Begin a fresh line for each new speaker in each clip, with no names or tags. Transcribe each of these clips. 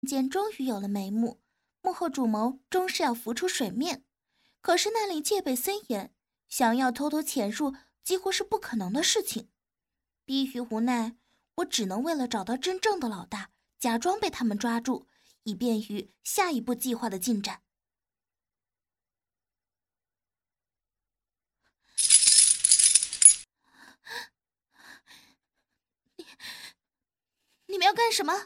间终于有了眉目，幕后主谋终是要浮出水面。可是那里戒备森严，想要偷偷潜入几乎是不可能的事情。逼于无奈，我只能为了找到真正的老大，假装被他们抓住，以便于下一步计划的进展。你们要干什么？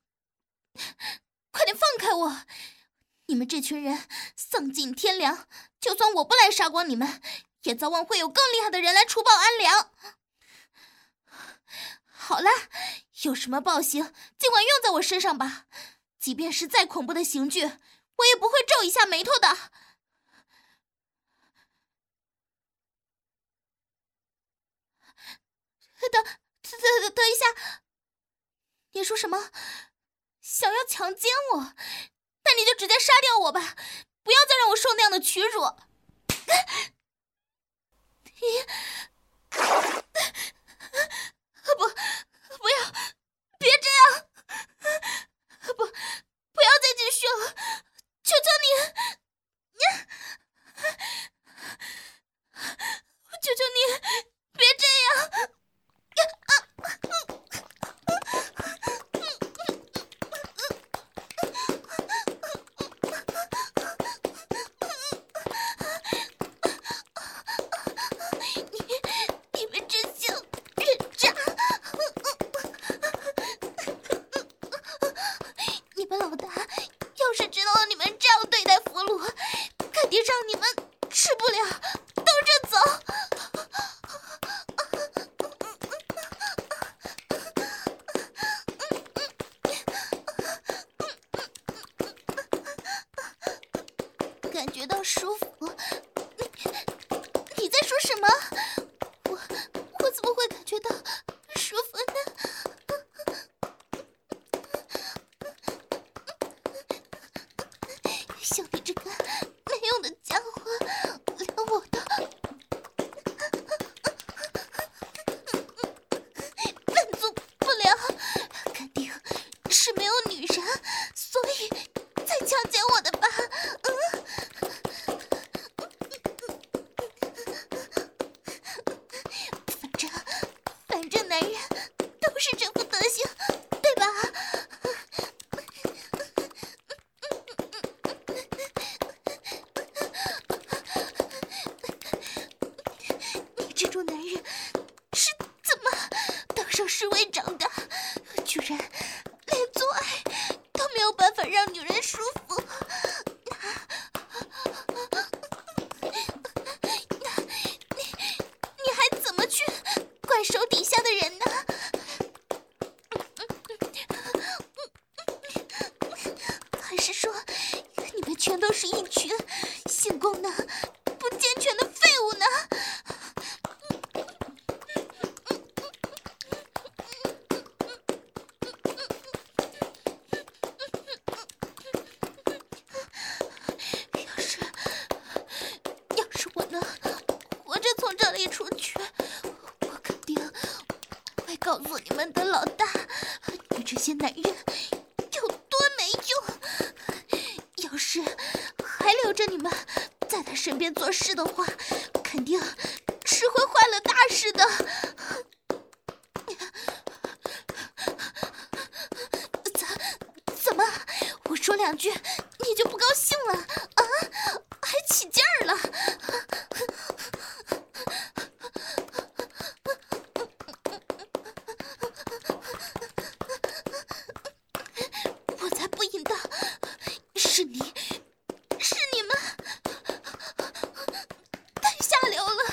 快点放开我！你们这群人丧尽天良，就算我不来杀光你们，也早晚会有更厉害的人来除暴安良。好了，有什么暴行尽管用在我身上吧，即便是再恐怖的刑具，我也不会皱一下眉头的。等一下，你说什么？想要强奸我？那你就直接杀掉我吧，不要再让我受那样的屈辱。不要，别这样！不要再继续了，求求你！求求你，别这样！你们这些人渣！你们老大要是知道你们这样对待俘虏，肯定让你们吃不了兜着走。感觉到舒服？你在说什么？我怎么会感觉到舒服呢？像你这个没用的家伙，连我都满足不了，肯定是没有女人，所以才强奸我的吧？反正男人都是这副德行，对吧？你这种男人是怎么当上侍卫长的？居然连做爱都没有办法让女人舒服。你还怎么去怪手底下的人呢？还是说你们全都是一群性功能不健全的废物呢？要是我能活着从这里出去，我肯定会告诉你们的老大，你这些男人有多没用。要是还留着你们在他身边做事的话，肯定是会坏了大事的。怎么？我说两句你就不高兴了啊？还起劲儿了？我才不应当！是你们，太下流了！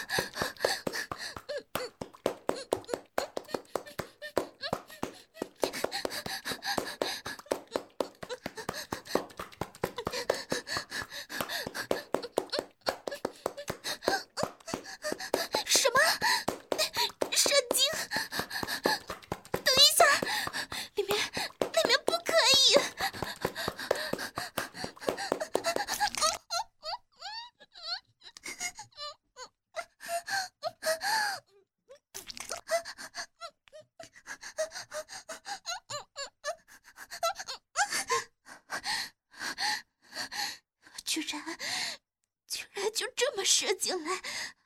然就这么射进来，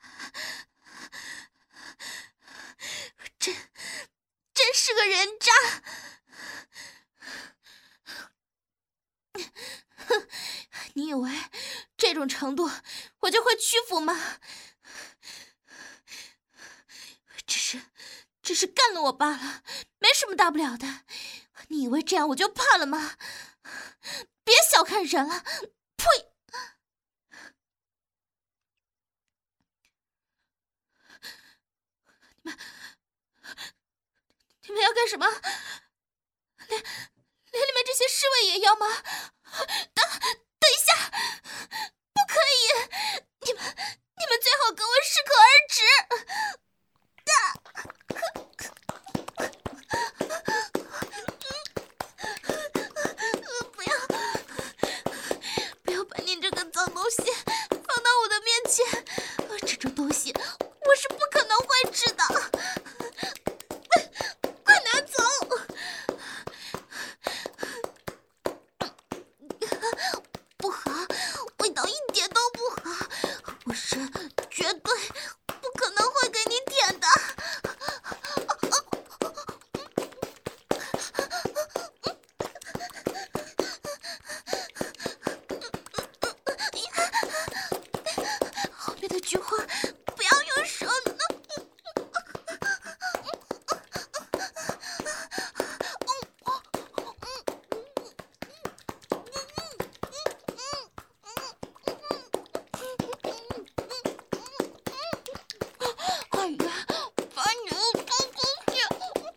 真是个人渣！哼，你以为这种程度我就会屈服吗？只是干了我罢了，没什么大不了的。你以为这样我就怕了吗？别小看人了，呸！你们要干什么？连你们这些侍卫也要吗？等一下，不可以！你们最好给我适可而止！不要把你这个脏东西放到我的面前！这种东西我是不可能会吃的！快拿走！不好，味道一点都不好，我是绝对不可能会给你舔的。后面的菊花不要用手呢。哎呀，把你的脏东西！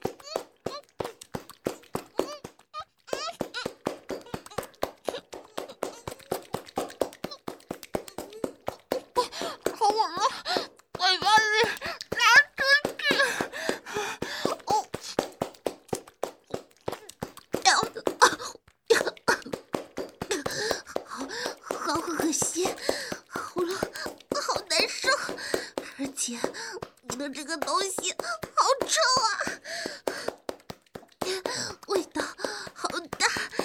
好稳了，嘴巴里拿出去！好恶心，喉咙好难受，而且你的这个东西好臭啊，味道好大。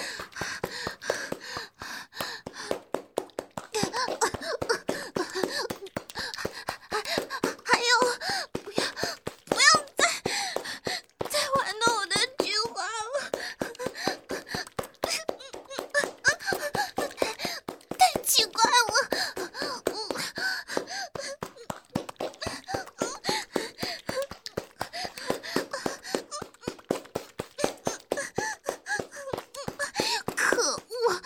还有，不要再玩弄我的菊花了，太奇怪了。可恶！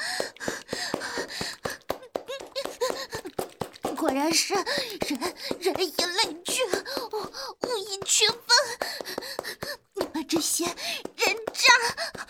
果然是人以类聚，物以群分。你们这些人渣！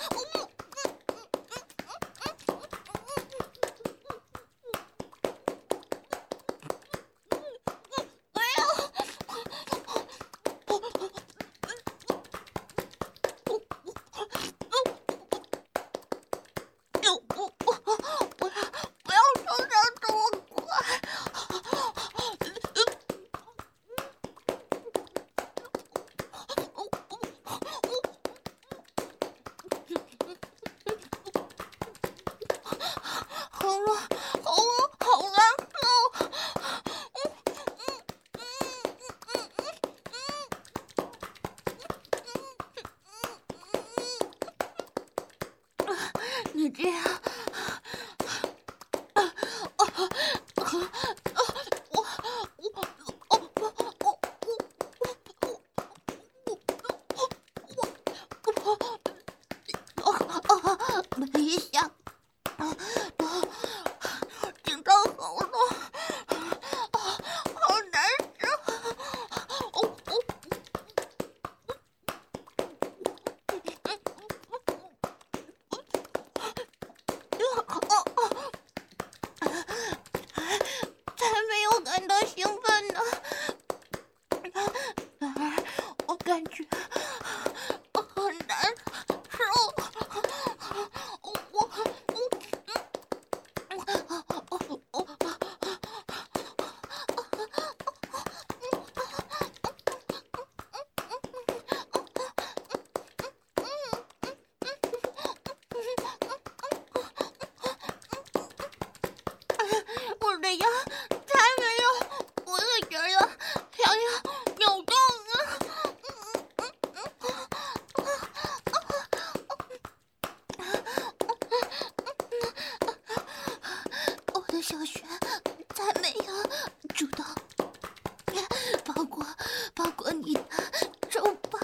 不要手掌这么快！ 呀，才没有！我的人呀，想要扭动啊！我的小穴才没有主动包裹你的肉棒，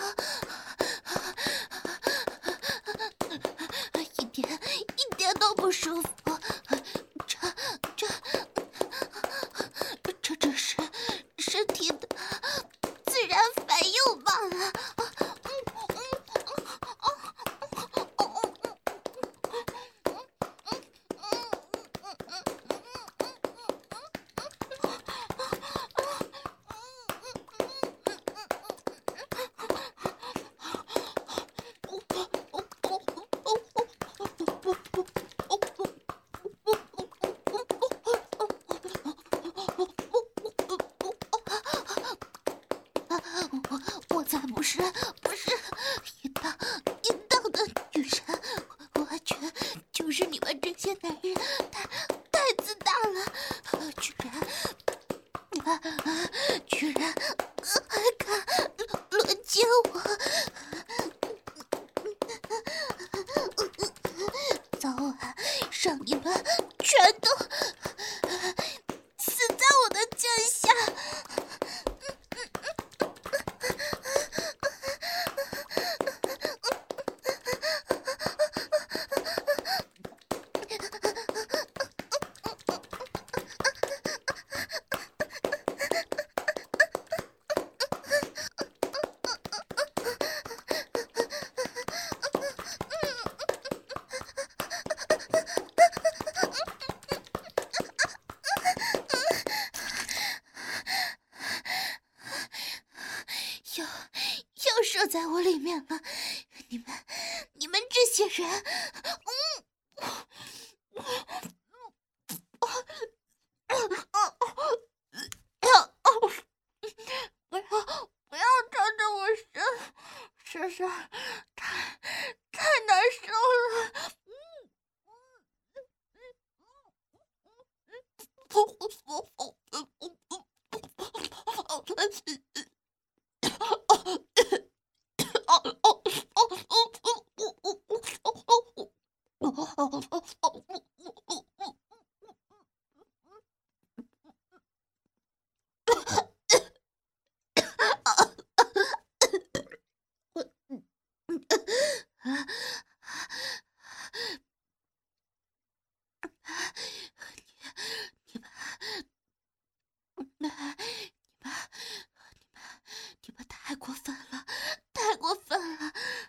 一点都不舒服。这只是身体的自然反应罢了。我才不是一道的女人，我觉就是你们这些男人太自大了，居然还敢轮奸我！早晚让你们全都死在我的剑下！又射在我里面了，你们这些人，不要朝着我射上，太难受了。你们太过分了，太过分了！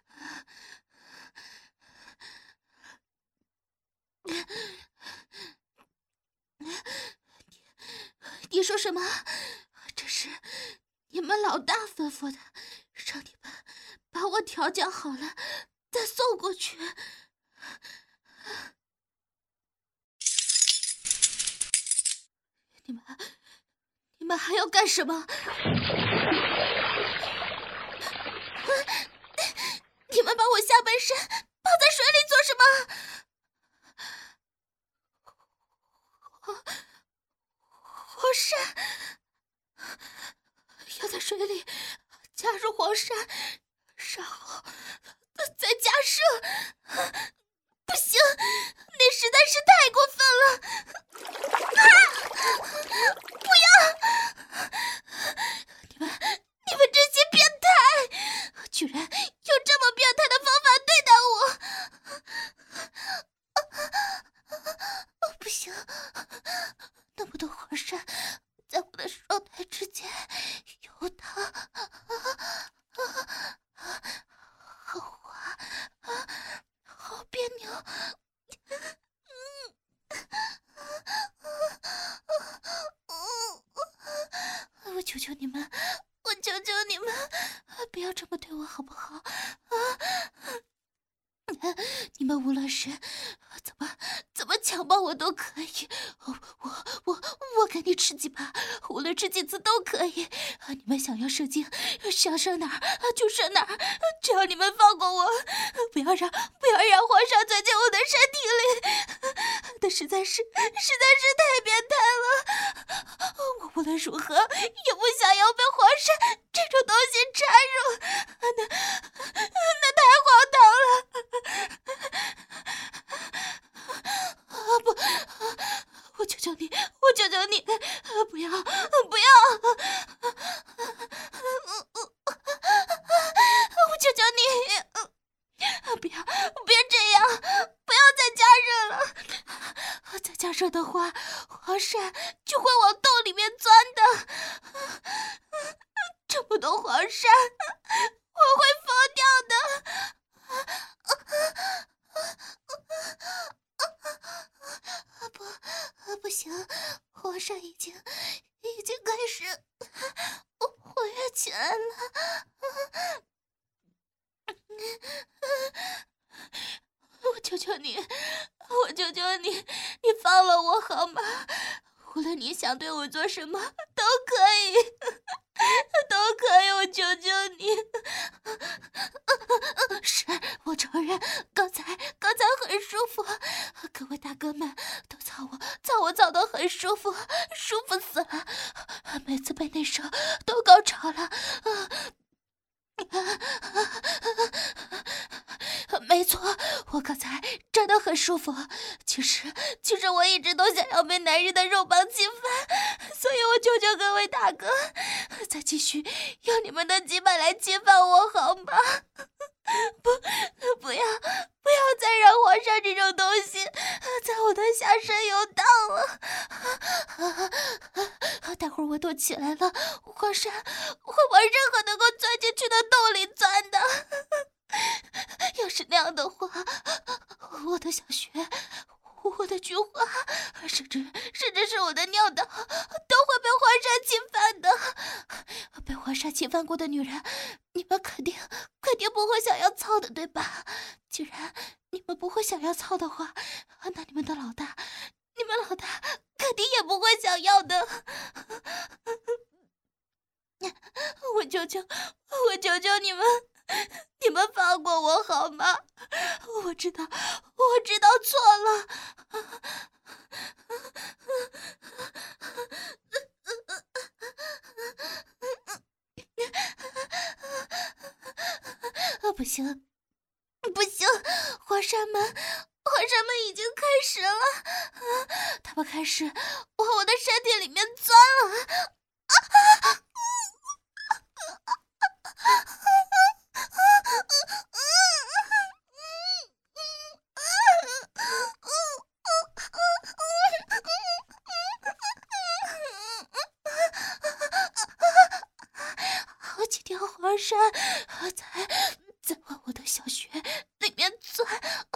你说什么？这是你们老大吩咐的，让你们把我调教好了再送过去。你们还要干什么？你们把我下半身泡在水里做什么？黄鳝要在水里加入黄鳝，然后再加热。不行，那实在是太过分了！不要！你们这些变态，居然用这么变态的方法对待我！不行，那么多黄鳝在我的双腿之间游荡，好滑，好别扭。我求求你们，不要这么对我好不好？你们无论是怎么强暴我都可以，我给你吃几把，无论吃几次都可以。你们想要射精，想射哪儿就射哪儿，只要你们放过我，不要让皇上钻进我的身体里。 的实在是太变态了！我无论如何也不想要被黄鳝这种东西插入，那太荒唐了！不，我求求你，不要！我求求你，不要这样，不要再加热了！再加热的话，黄鳝就会往洞里面钻的。这么多黄鳝，我会疯掉的！不行，黄鳝已经开始活跃起来了。我求求你，你放了我好吗？无论你想对我做什么都可以，我求求你。是，我承认，刚才很舒服，各位大哥们都操我得很舒服，舒服死了，每次被那手都高潮了。没错，我刚才真的很舒服。其实我一直都想要被男人的肉棒侵犯，所以我求求各位大哥，再继续用你们的鸡巴来侵犯我好吗？不要再让黄鳝这种东西在我的下身游荡了。待会儿我都起来了，黄鳝会往任何能够钻进去的洞里钻的。要是那样的话，我的小穴，我的菊花，甚至是我的尿道都会被黄鳝侵犯的。被黄鳝侵犯过的女人，你们肯定不会想要操的，对吧？既然你们不会想要操的话，那你们老大肯定也不会想要的。我求求你们放过我好吗？我知道错了。不行，黄鳝们已经开始了，他们开始往我的身体里面钻了。好几条黄鳝在往我的小穴里面钻。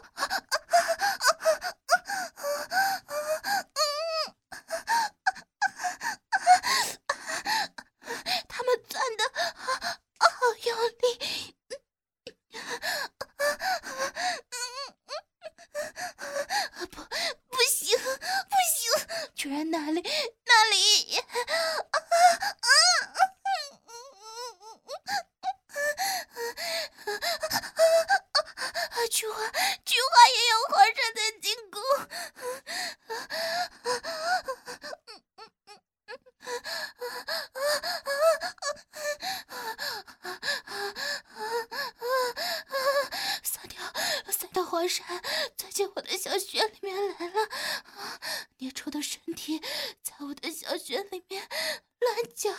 他们钻的好用力。不行，居然那里菊花也有黄鳝在进攻。三条黄鳝钻进我的小穴里面来了，捏出的身体在我的小穴里面乱搅。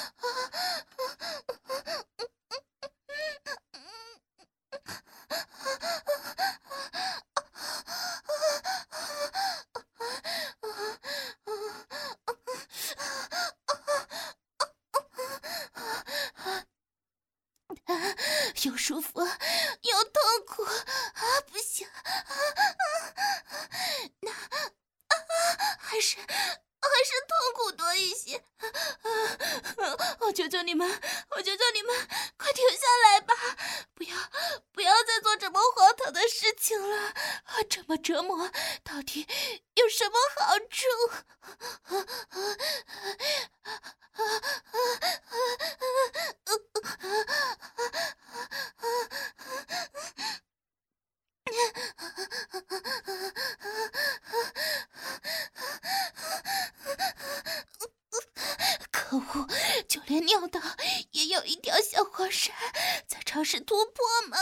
又舒服又痛苦不行那还是痛苦多一些。我求求你们，快停下来吧！不要再做这么荒唐的事情了。这么折磨到底有什么好处？ 可恶，就连尿道也有一条小黄山在尝试突破吗？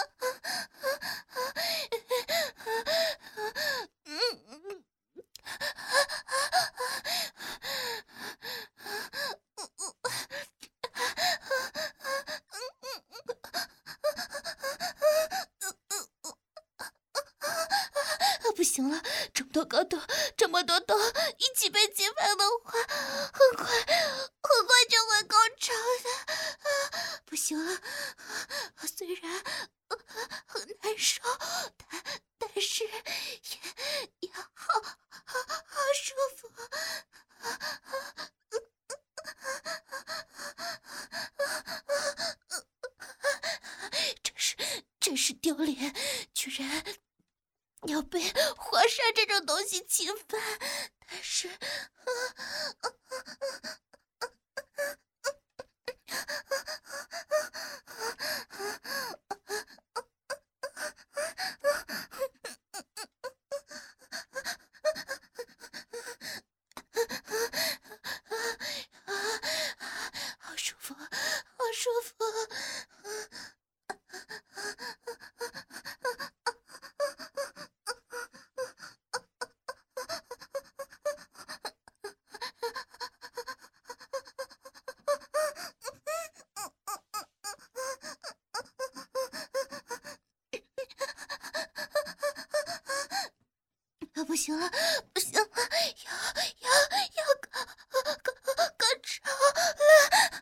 不行了，这么多高度，这么多洞，一起被击败的话，很快就会高潮的。不行了，虽然很难受，但是也好舒服。真是丢脸，居然要被皇上这种东西侵犯，但是，好舒服，好舒服。不行了，不行了，要高潮了！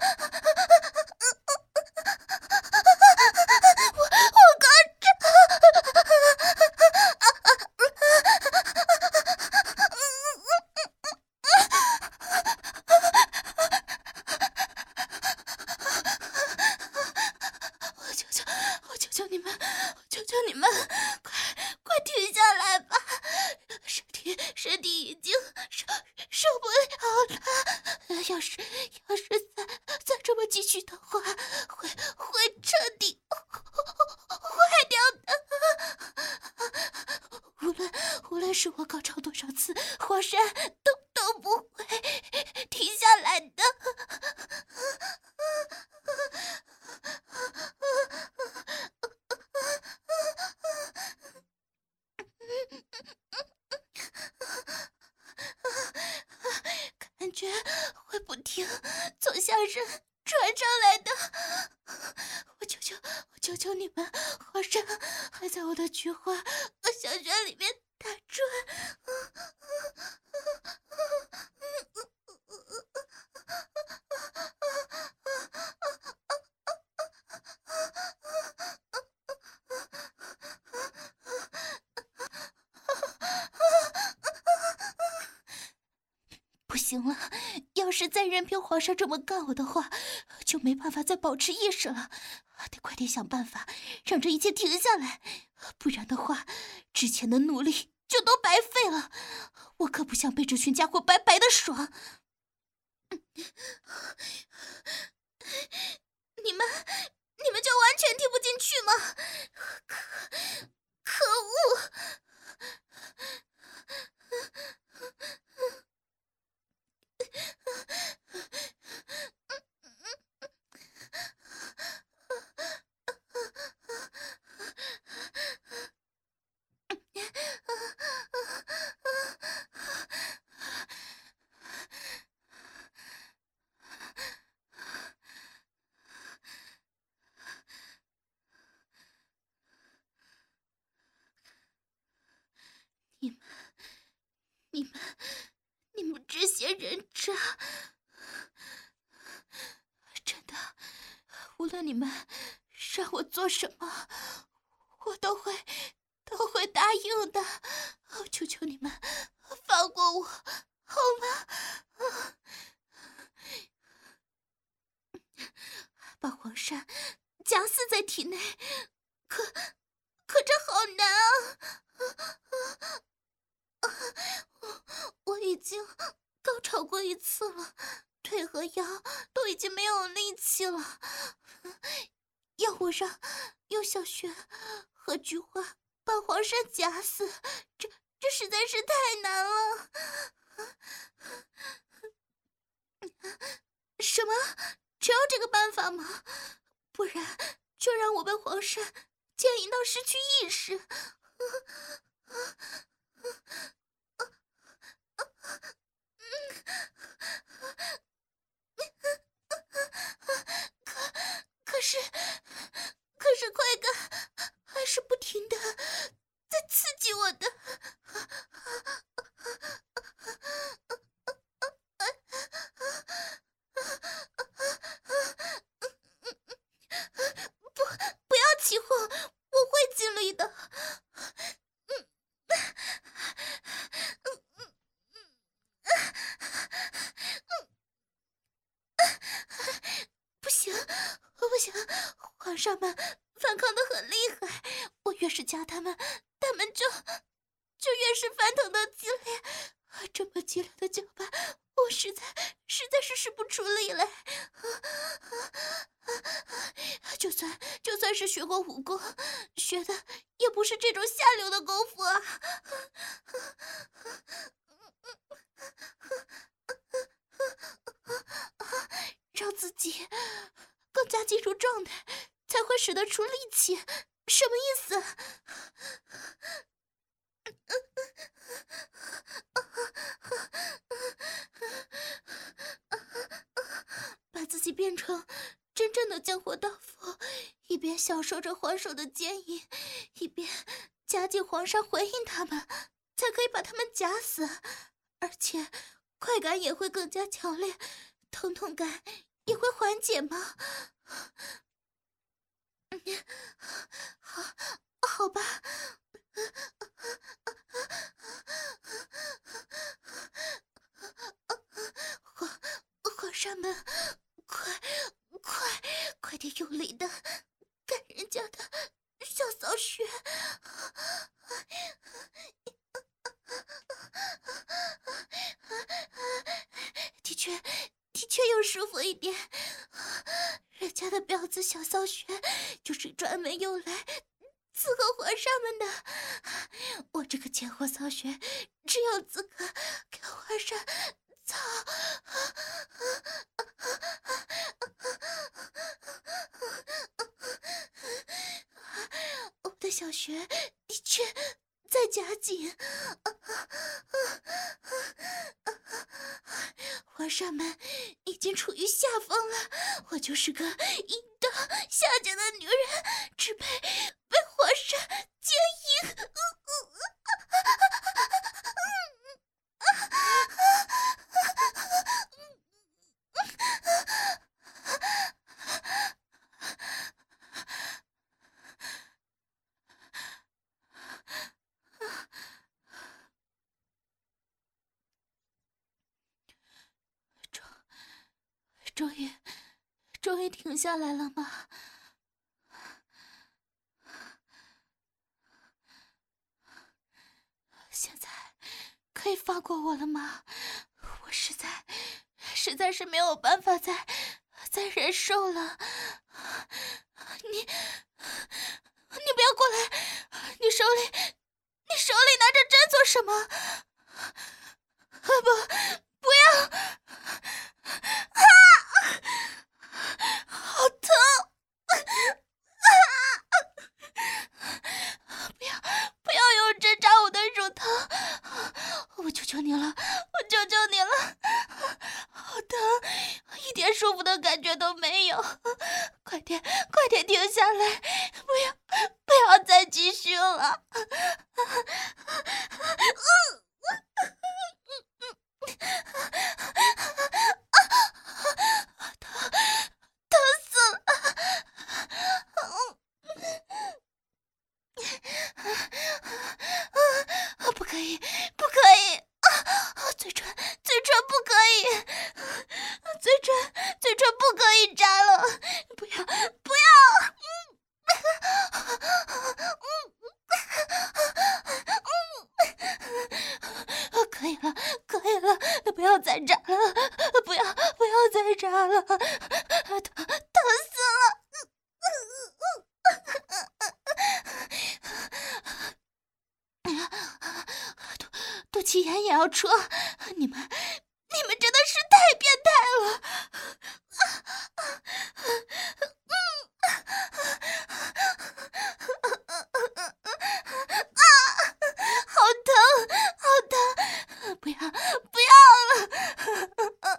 我高潮！我求求你们，快停下来吧！身体已经受不了了，要是再这么继续的话，会彻底坏掉的。无论是我高潮多少次，黄山都不会停下来的。感觉会不停从下身传上来的，我求求你们，皇上还在我的菊花和小穴里面打转。不行了，要是再任凭皇上这么干我的话，就没办法再保持意识了。得快点想办法让这一切停下来，不然的话，之前的努力就都白费了。我可不想被这群家伙白白的爽。你们就完全听不进去吗？可恶！你们这些人渣，真的，无论你们让我做什么，我都会答应的。求求你们放过我，好吗？把黄山夹死在体内，可这好难啊！我已经高潮过一次了，腿和腰都已经没有力气了。要我用小穴和菊花把黄山夹死，这实在是太难了。 什么？只有这个办法吗？不然就让我被皇上奸淫到失去意识。可是快感还是不停的在刺激我的。不要起哄，我会尽力的。不行，皇上们反抗得很厉害，我越是夹他们就越是翻腾的激烈。这么激烈的叫吧，我实在是使不出力来。就算是学过武功，学的也不是这种下流的功夫啊。让自己更加进入状态，才会使得出力气，什么意思？把自己变成真正的降火道夫，一边享受着皇手的奸淫，一边夹紧皇上回应他们，才可以把他们夹死，而且快感也会更加强烈，疼痛感也会缓解吗？好吧。皇上们，快点用力的干人家的小骚穴。的确有舒服一点。人家的婊子小骚穴就是专门用来伺候皇上们的，我这个贱货骚穴只有资格给皇上操。我的小穴的确在夹紧。皇上们已经处于下风了，我就是个淫荡下贱的女人，只配被皇上奸淫。终于停下来了吗？现在可以放过我了吗？我实在是没有办法再忍受了。你不要过来！你手里拿着针做什么？不要！好疼！不要用针扎我的乳头！我求求你了！好疼，一点舒服的感觉都没有！快点停下来！不要再继续了！疼死了！不可以！嘴唇不可以！嘴唇不可以扎了！不要！可以了，不要再扎了！不要再扎了！疼死了！肚脐眼也要戳，你们你们真的是太变态了！好疼，好疼！不要，不要了！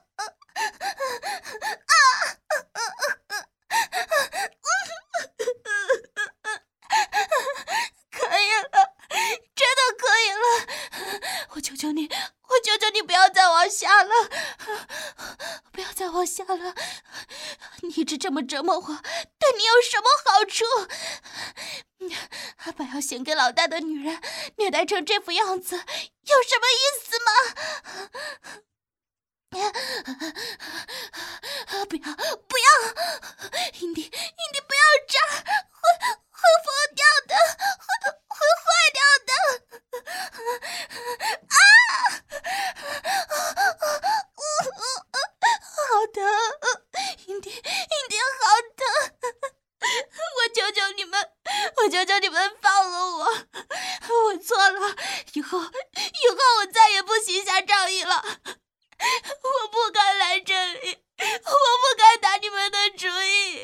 可以了，真的可以了！我求求你，我求求你不要再往下了，不要再往下了！你一直这么折磨我，对你有什么好处？把要献给老大的女人虐待成这副样子，有什么意思吗？不要，不要！印迪，不要这样，会疯掉的，会坏掉的！好疼，印迪，好疼！我求求你们，放了我！我错了，以后我再也不行侠仗义了。我不该来这里，我不该打你们的主意。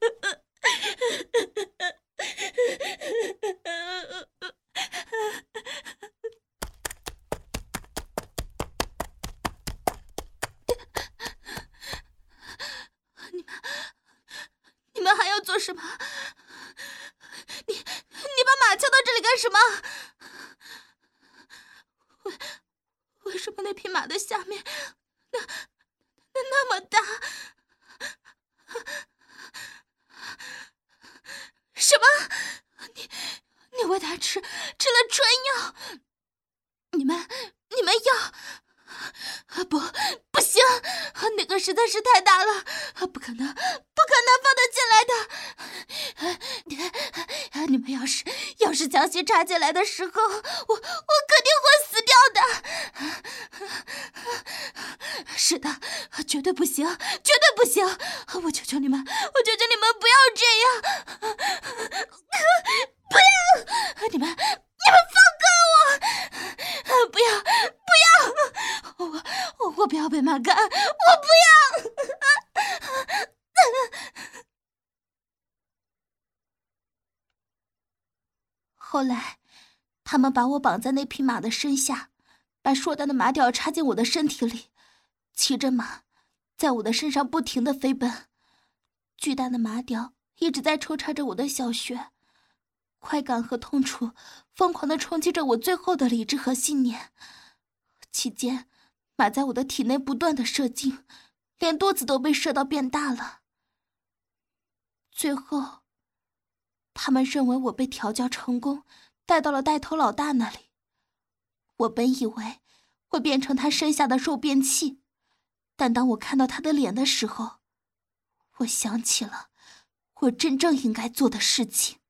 你们还要做什么？你把马敲到这里干什么？为什么那匹马的下面那么大？什么？你为他吃了春药？你们要？不行，那个实在是太大了，不可能放得进来的。你们要是强行插进来的时候，我肯定会死掉的。是的，绝对不行，绝对不行！我求求你们不要这样！不要！你们放开我！不要！我不要被马干！我不要！后来，他们把我绑在那匹马的身下，把硕大的马吊插进我的身体里，骑着马，在我的身上不停地飞奔。巨大的马吊一直在抽插着我的小穴，快感和痛楚疯狂地冲击着我最后的理智和信念。期间，马在我的体内不断地射精，连肚子都被射到变大了。最后，他们认为我被调教成功，带到了带头老大那里。我本以为会变成他身下的肉便器，但当我看到他的脸的时候，我想起了我真正应该做的事情。